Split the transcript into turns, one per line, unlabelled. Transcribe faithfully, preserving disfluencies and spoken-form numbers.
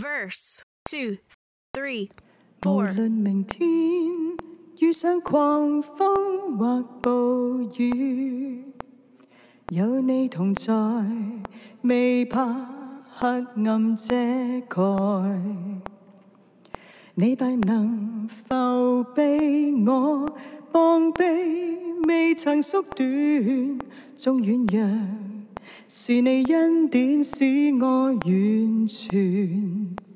Verse two, three,
無
four.
論明天遇上狂風或暴雨，有你同在，未怕黑暗遮蓋。你大能覆庇我，膀臂未曾縮短，縱軟弱，是你恩典使我完全。